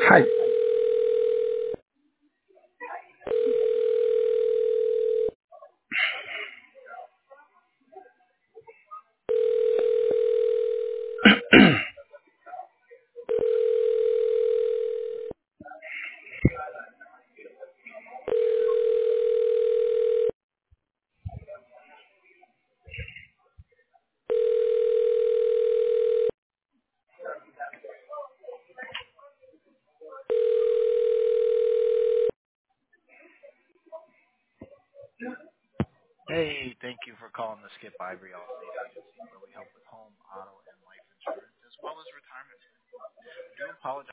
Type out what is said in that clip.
Hi. Hey, thank you for calling the Skip Ivory Allstate Agency, where we help with home, auto, and life insurance, as well as retirement. I do apologize.